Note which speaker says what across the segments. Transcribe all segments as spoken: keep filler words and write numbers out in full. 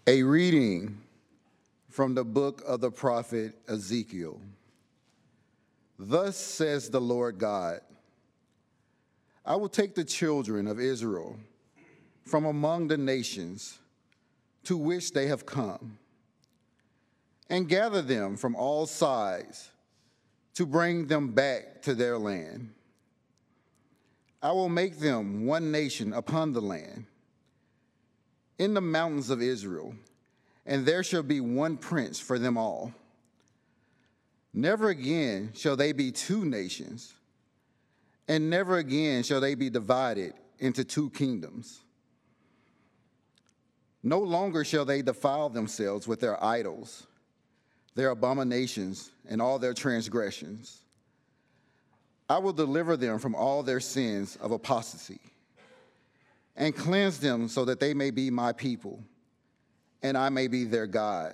Speaker 1: A reading from the book of the prophet Ezekiel. Thus says the Lord God, I will take the children of Israel from among the nations to which they have come, and gather them from all sides to bring them back to their land. I will make them one nation upon the land, in the mountains of Israel, and there shall be one prince for them all. Never again shall they be two nations, and never again shall they be divided into two kingdoms. No longer shall they defile themselves with their idols, their abominations, and all their transgressions. I will deliver them from all their sins of apostasy, and cleanse them so that they may be my people, and I may be their God.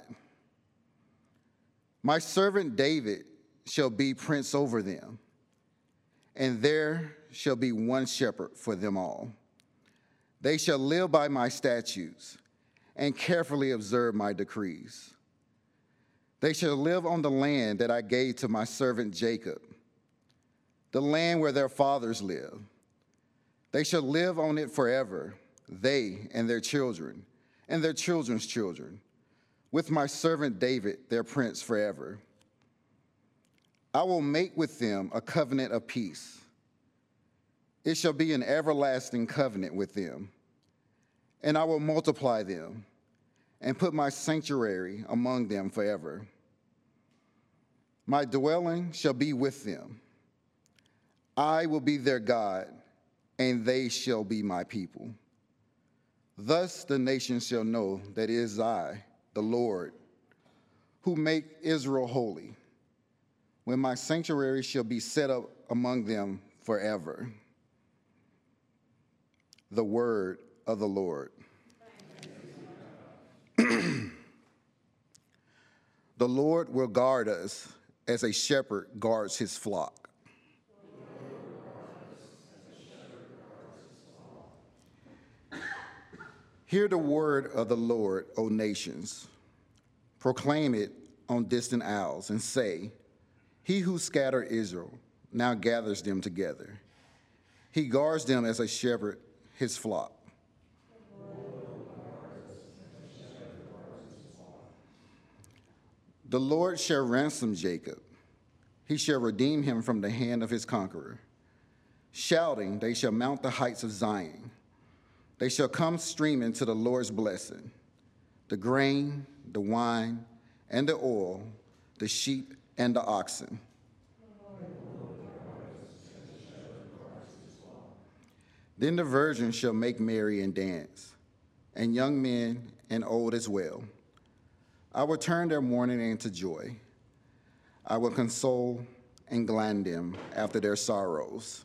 Speaker 1: My servant David shall be prince over them, and there shall be one shepherd for them all. They shall live by my statutes and carefully observe my decrees. They shall live on the land that I gave to my servant Jacob, the land where their fathers lived. They shall live on it forever, they and their children, and their children's children, with my servant David, their prince, forever. I will make with them a covenant of peace. It shall be an everlasting covenant with them, and I will multiply them and put my sanctuary among them forever. My dwelling shall be with them. I will be their God, and they shall be my people. Thus the nations shall know that it is I, the Lord, who make Israel holy, when my sanctuary shall be set up among them forever. The word of the Lord. The Lord will guard us as a shepherd guards his flock. Hear the word of the Lord, O nations. Proclaim it on distant isles and say, he who scattered Israel now gathers them together. He guards them as a shepherd his flock. The Lord shall ransom Jacob. He shall redeem him from the hand of his conqueror. Shouting, they shall mount the heights of Zion. They shall come streaming to the Lord's blessing, the grain, the wine, and the oil, the sheep and the oxen. Then the virgin shall make merry and dance, and young men and old as well. I will turn their mourning into joy. I will console and gladden them after their sorrows.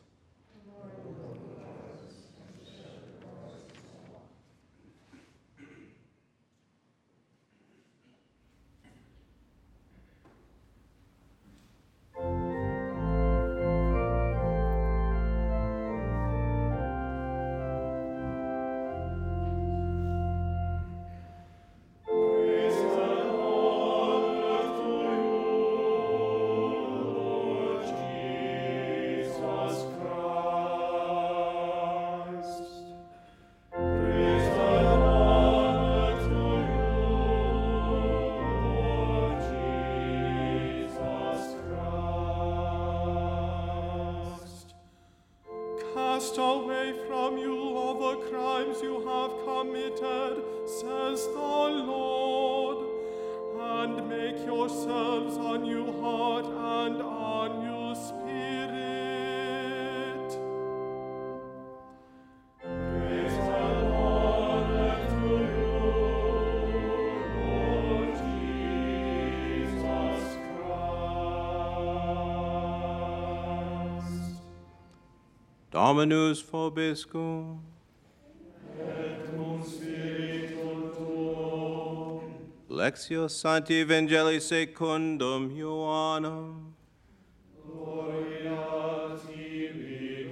Speaker 2: Cast away from you all the crimes you have committed, says the Lord, and make yourselves a new heart and a new spirit. Praise the Lord to you, Lord Jesus Christ.
Speaker 3: Dominus vobiscum.
Speaker 2: Et cum spiritu tuo.
Speaker 3: Lectio Sancti Evangelii secundum Ioannem.
Speaker 2: Gloria tibi,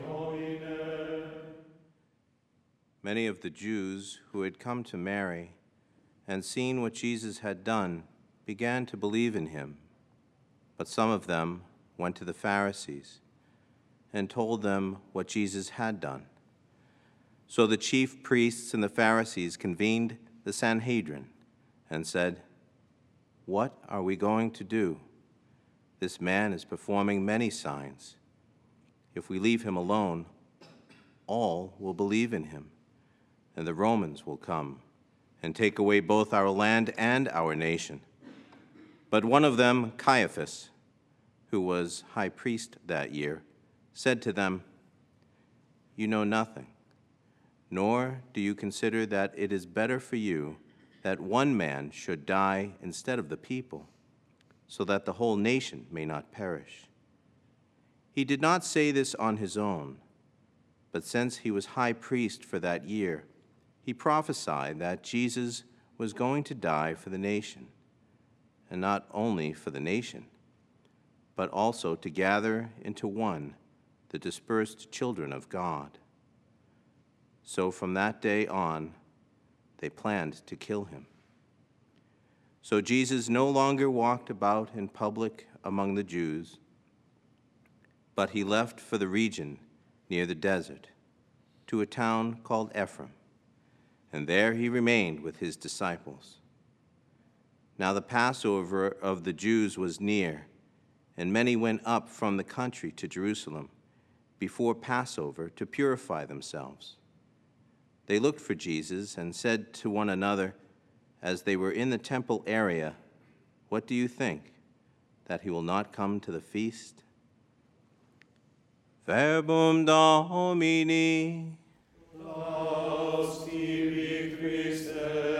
Speaker 2: Domine.
Speaker 3: Many of the Jews who had come to Mary and seeing what Jesus had done, began to believe in him. But some of them went to the Pharisees and told them what Jesus had done. So the chief priests and the Pharisees convened the Sanhedrin and said, "What are we going to do? This man is performing many signs. If we leave him alone, all will believe in him, and the Romans will come and take away both our land and our nation." But one of them, Caiaphas, who was high priest that year, said to them, "You know nothing, nor do you consider that it is better for you that one man should die instead of the people, so that the whole nation may not perish." He did not say this on his own, but since he was high priest for that year, he prophesied that Jesus was going to die for the nation, and not only for the nation, but also to gather into one the dispersed children of God. So from that day on, they planned to kill him. So Jesus no longer walked about in public among the Jews, but he left for the region near the desert, to a town called Ephraim, and there he remained with his disciples. Now the Passover of the Jews was near, and many went up from the country to Jerusalem before Passover to purify themselves. They looked for Jesus and said to one another, as they were in the temple area, "What do you think, that he will not come to the feast?" Verbum Domini.
Speaker 2: Laus tibi Christe.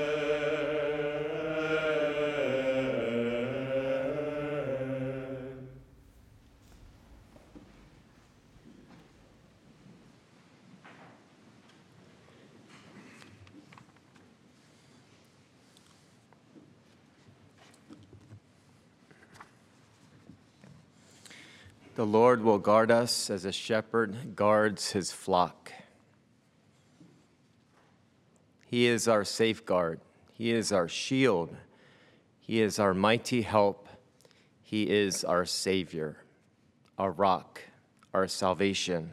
Speaker 4: The Lord will guard us as a shepherd guards his flock. He is our safeguard. He is our shield. He is our mighty help. He is our Savior, our rock, our salvation.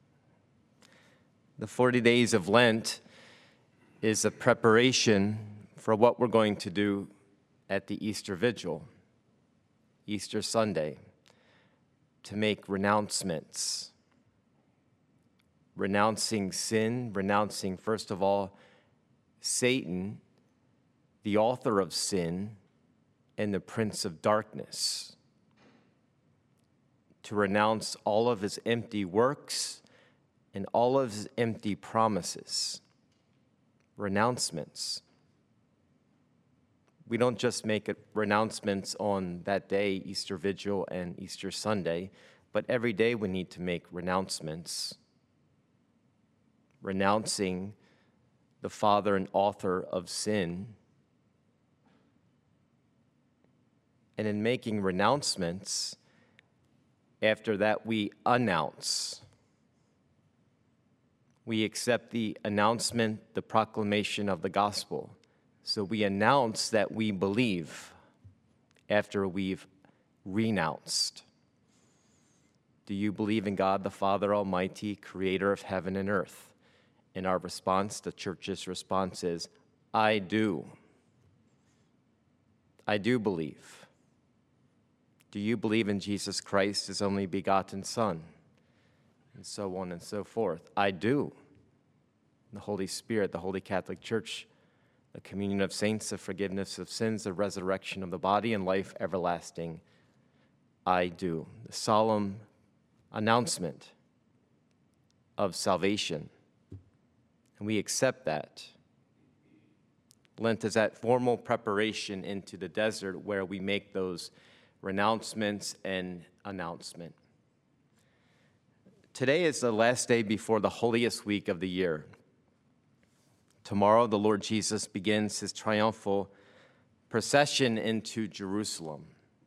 Speaker 4: The forty days of Lent is a preparation for what we're going to do at the Easter Vigil, Easter Sunday, to make renouncements, renouncing sin, renouncing, first of all, Satan, the author of sin, and the prince of darkness, to renounce all of his empty works and all of his empty promises. Renouncements. We don't just make it renouncements on that day, Easter Vigil and Easter Sunday, but every day we need to make renouncements, renouncing the father and author of sin. And in making renouncements, after that we announce. We accept the announcement, the proclamation of the gospel. So we announce that we believe after we've renounced. Do you believe in God the Father Almighty, creator of heaven and earth? And our response, the church's response is, I do. I do believe. Do you believe in Jesus Christ, his only begotten Son? And so on and so forth. I do. The Holy Spirit, the Holy Catholic Church, the communion of saints, the forgiveness of sins, the resurrection of the body, and life everlasting. I do. The solemn announcement of salvation. And we accept that. Lent is that formal preparation into the desert where we make those renouncements and announcement. Today is the last day before the holiest week of the year. Tomorrow, the Lord Jesus begins his triumphal procession into Jerusalem.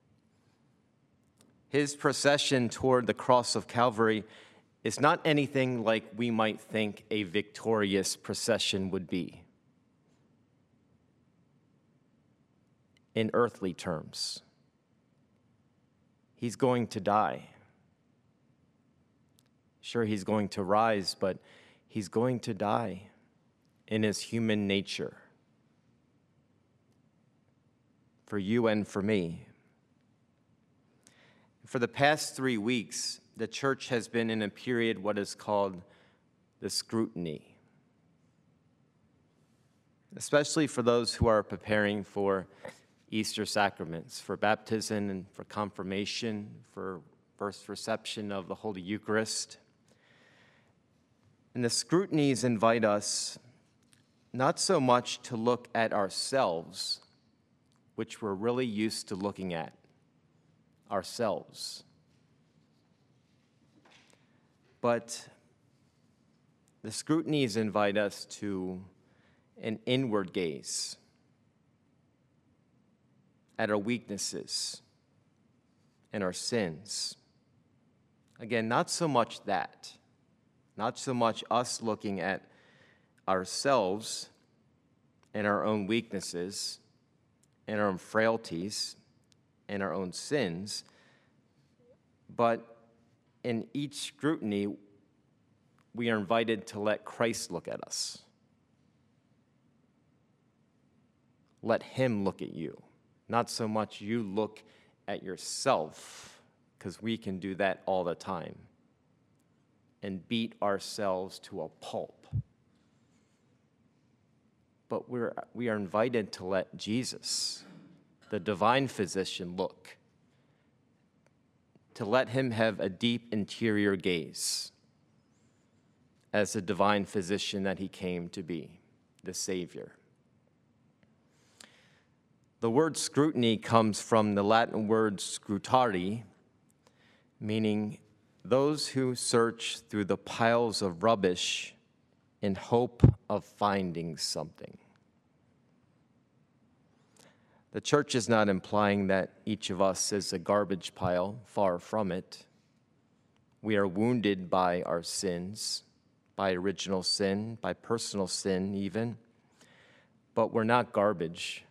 Speaker 4: His procession toward the cross of Calvary is not anything like we might think a victorious procession would be. in earthly terms. He's going to die. Sure, he's going to rise, but he's going to die in his human nature. For you and for me. For the past three weeks, the church has been in a period what is called the scrutiny, especially for those who are preparing for Easter sacraments, for baptism and for confirmation, for first reception of the Holy Eucharist. And the scrutinies invite us not so much to look at ourselves, which we're really used to looking at ourselves, but the scrutinies invite us to an inward gaze at our weaknesses and our sins. Again, not so much that, not so much us looking at ourselves and our own weaknesses and our own frailties and our own sins, but in each scrutiny, we are invited to let Christ look at us. Let him look at you. Not so much you look at yourself, because we can do that all the time and beat ourselves to a pulp. But we're, we are invited to let Jesus, the divine physician, look, to let him have a deep interior gaze as the divine physician that he came to be, the Savior. The word scrutiny comes from the Latin word scrutari, meaning those who search through the piles of rubbish in hope of finding something. The church is not implying that each of us is a garbage pile, far from it. We are wounded by our sins, by original sin, by personal sin even, but we're not garbage.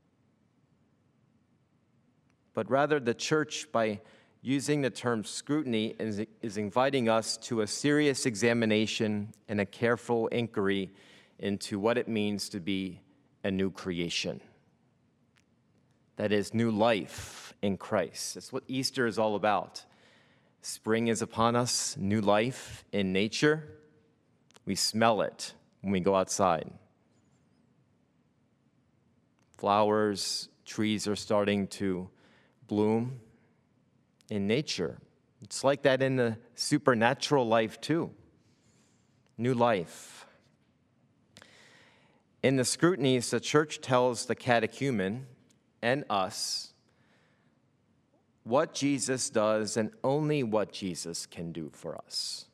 Speaker 4: But rather the church, by using the term scrutiny, is, is inviting us to a serious examination and a careful inquiry into what it means to be a new creation. That is, new life in Christ. That's what Easter is all about. Spring is upon us, new life in nature. We smell it when we go outside. Flowers, trees are starting to bloom in nature. It's like that in the supernatural life too. New life. In the scrutinies, the church tells the catechumen and us what Jesus does and only what Jesus can do for us.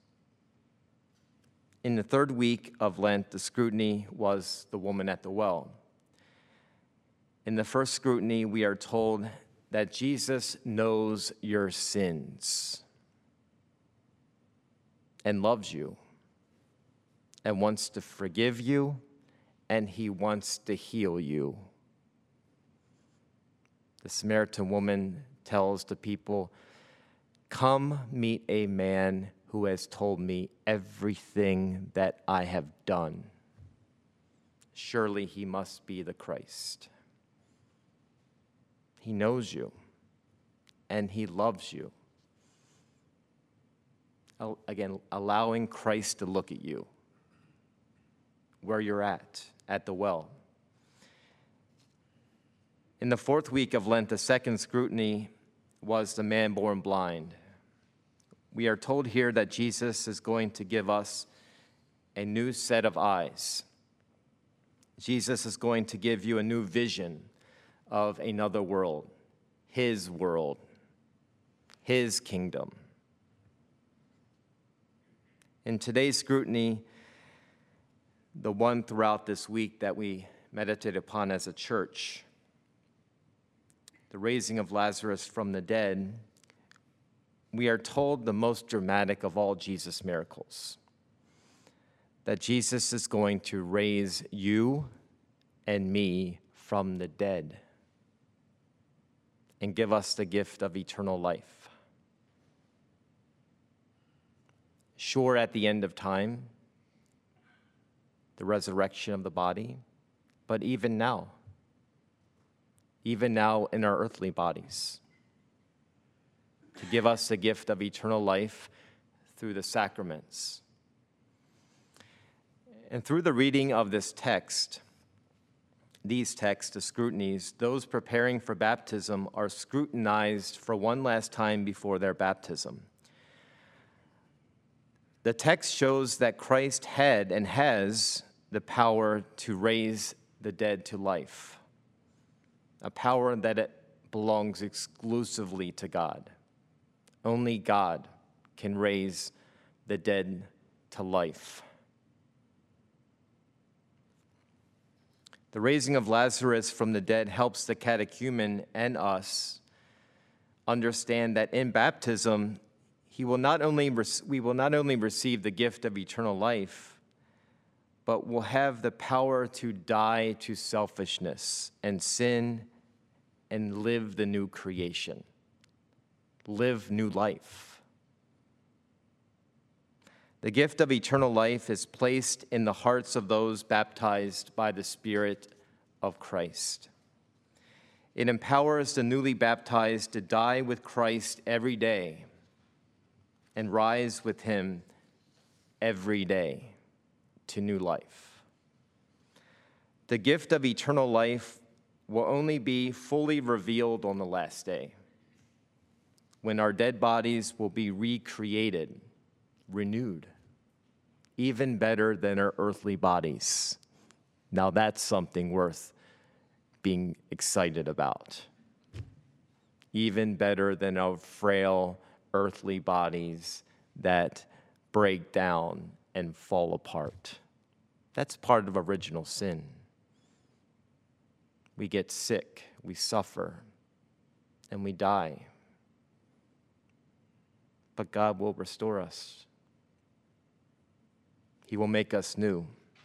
Speaker 4: In the third week of Lent, the scrutiny was the woman at the well. In the first scrutiny, we are told that Jesus knows your sins and loves you and wants to forgive you, and he wants to heal you. The Samaritan woman tells the people, "Come meet a man who has told me everything that I have done. Surely he must be the Christ." He knows you, and he loves you. Again, allowing Christ to look at you, where you're at, at the well. In the fourth week of Lent, the second scrutiny was the man born blind. We are told here that Jesus is going to give us a new set of eyes. Jesus is going to give you a new vision of another world, his world, his kingdom. In today's scrutiny, the one throughout this week that we meditate upon as a church, the raising of Lazarus from the dead, we are told the most dramatic of all Jesus' miracles, that Jesus is going to raise you and me from the dead. and give us the gift of eternal life. Sure, at the end of time, the resurrection of the body, but even now, even now in our earthly bodies, to give us the gift of eternal life through the sacraments. And through the reading of this text, these texts, the scrutinies, those preparing for baptism are scrutinized for one last time before their baptism. The text shows that Christ had and has the power to raise the dead to life, a power that it belongs exclusively to God. Only God can raise the dead to life. The raising of Lazarus from the dead helps the catechumen and us understand that in baptism, he will not only we will not only receive the gift of eternal life, but will have the power to die to selfishness and sin and live the new creation, live new life. The gift of eternal life is placed in the hearts of those baptized by the Spirit of Christ. It empowers the newly baptized to die with Christ every day and rise with him every day to new life. The gift of eternal life will only be fully revealed on the last day, when our dead bodies will be recreated, renewed, even better than our earthly bodies. Now that's something worth being excited about. Even better than our frail earthly bodies that break down and fall apart. That's part of original sin. We get sick, we suffer, and we die. But God will restore us. He will make us new.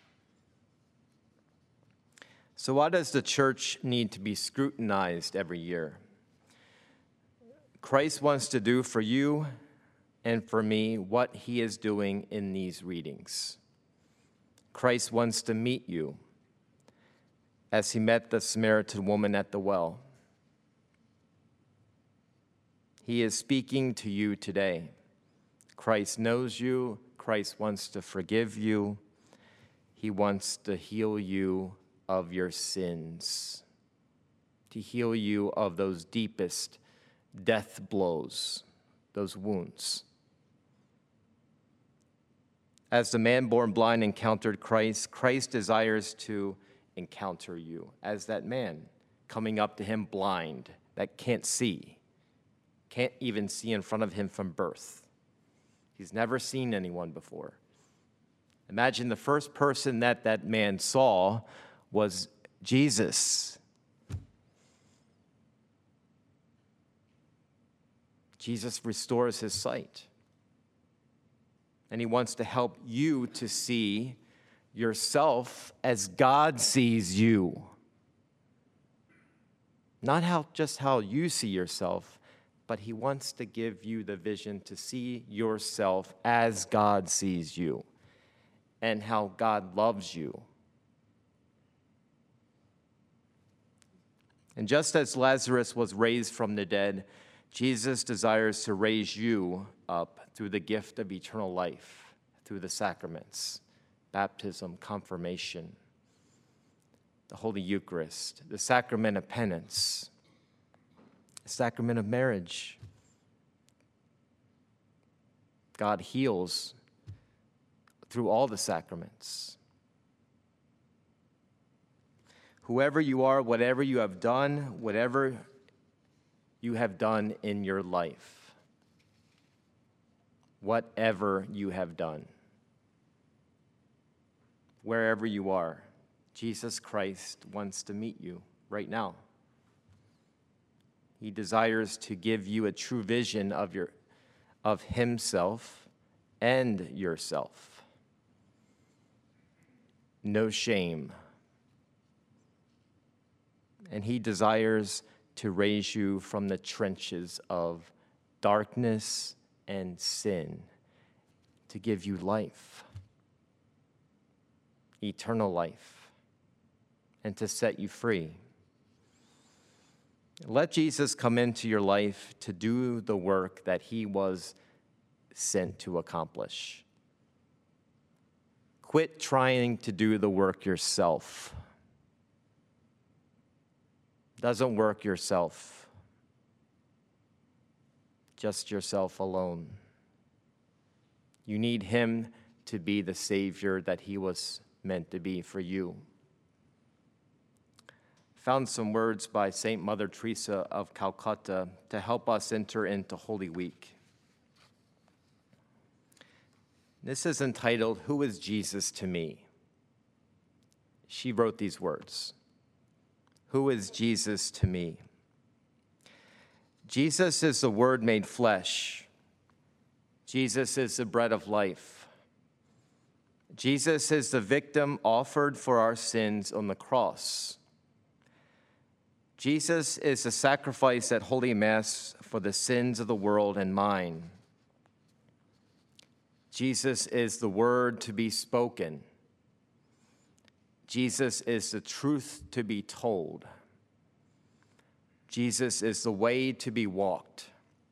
Speaker 4: So why does the church need to be scrutinized every year? Christ wants to do for you and for me what he is doing in these readings. Christ wants to meet you as he met the Samaritan woman at the well. He is speaking to you today. Christ knows you. Christ wants to forgive you. He wants to heal you of your sins, to heal you of those deepest death blows, those wounds. As the man born blind encountered Christ, Christ desires to encounter you as that man coming up to him blind, that can't see, can't even see in front of him from birth. He's never seen anyone before. Imagine the first person that that man saw was Jesus. Jesus restores his sight. And he wants to help you to see yourself as God sees you. Not how just how you see yourself, but he wants to give you the vision to see yourself as God sees you and how God loves you. And just as Lazarus was raised from the dead, Jesus desires to raise you up through the gift of eternal life, through the sacraments, baptism, confirmation, the Holy Eucharist, the sacrament of penance, the sacrament of marriage. God heals through all the sacraments. Whoever you are, whatever you have done, whatever you have done in your life, whatever you have done, wherever you are, Jesus Christ wants to meet you right now. He desires to give you a true vision of your, of himself and yourself. No shame. And he desires to raise you from the trenches of darkness and sin, to give you life, eternal life, and to set you free. Let Jesus come into your life to do the work that he was sent to accomplish. Quit trying to do the work yourself. Doesn't work yourself. Just yourself alone. You need him to be the Savior that he was meant to be for you. Found some words by Saint Mother Teresa of Calcutta to help us enter into Holy Week. This is entitled, "Who is Jesus to Me?" She wrote these words. Who is Jesus to me? Jesus is the Word made flesh. Jesus is the bread of life. Jesus is the victim offered for our sins on the cross. Jesus is the sacrifice at Holy Mass for the sins of the world and mine. Jesus is the word to be spoken. Jesus is the truth to be told. Jesus is the way to be walked.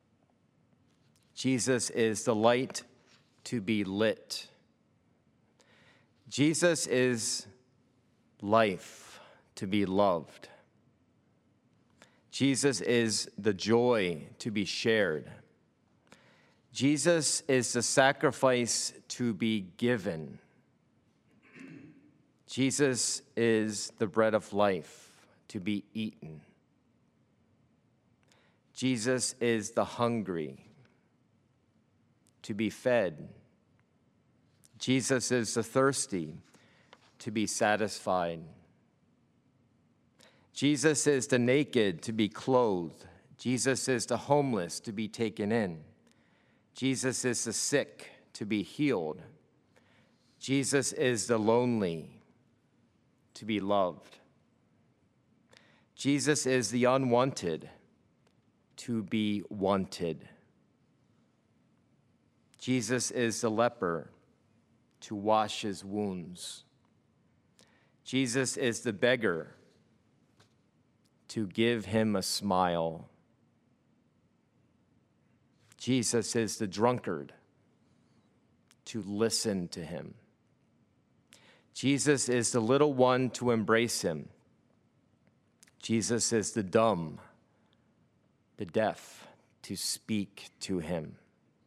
Speaker 4: Jesus is the light to be lit. Jesus is life to be loved. Jesus is the joy to be shared. Jesus is the sacrifice to be given. Jesus is the bread of life to be eaten. Jesus is the hungry to be fed. Jesus is the thirsty to be satisfied. Jesus is the naked to be clothed. Jesus is the homeless to be taken in. Jesus is the sick to be healed. Jesus is the lonely to be loved. Jesus is the unwanted to be wanted. Jesus is the leper to wash his wounds. Jesus is the beggar to give him a smile. Jesus is the drunkard to listen to him. Jesus is the little one to embrace him. Jesus is the dumb, the deaf to speak to him.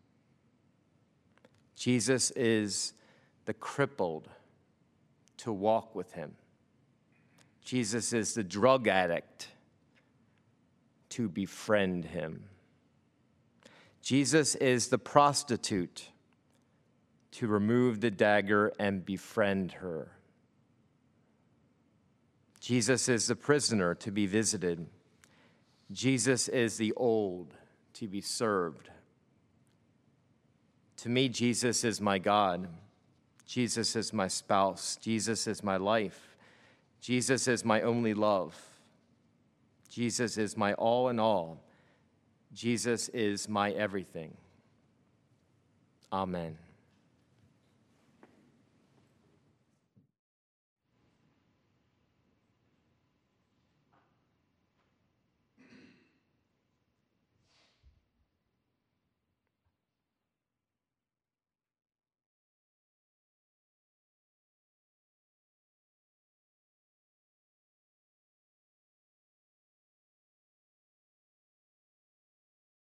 Speaker 4: Jesus is the crippled to walk with him. Jesus is the drug addict to befriend him. Jesus is the prostitute to remove the dagger and befriend her. Jesus is the prisoner to be visited. Jesus is the old to be served. To me, Jesus is my God. Jesus is my spouse. Jesus is my life. Jesus is my only love. Jesus is my all in all. Jesus is my everything. Amen.